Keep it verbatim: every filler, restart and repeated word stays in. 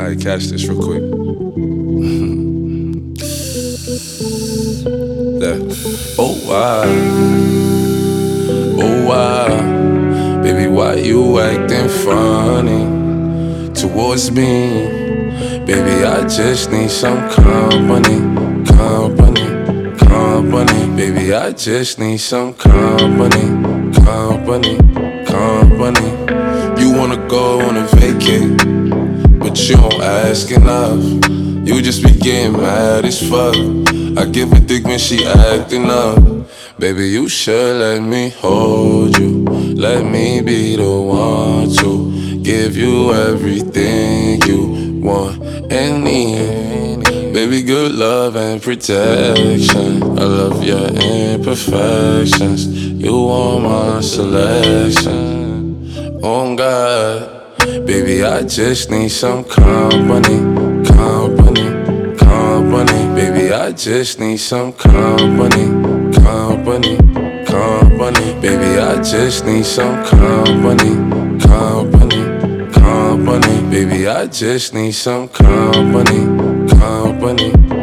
Alright, catch this real quick. That. Oh, why? Oh, why? Baby, why you acting funny towards me? Baby, I just need some company, company, company. Baby, I just need some company, company, company. You wanna go on a vacate, but you don't ask enough. You just be getting mad as fuck. I give a dick when she acting up. Baby, you should let me hold you. Let me be the one to give you everything you want and need. Baby, good love and protection. I love your imperfections. You are my selection. Oh God. Baby, I just need some company, company, company. Baby, I just need some company, company, company. Baby, I just need some company, company, company. Baby, I just need some company, company.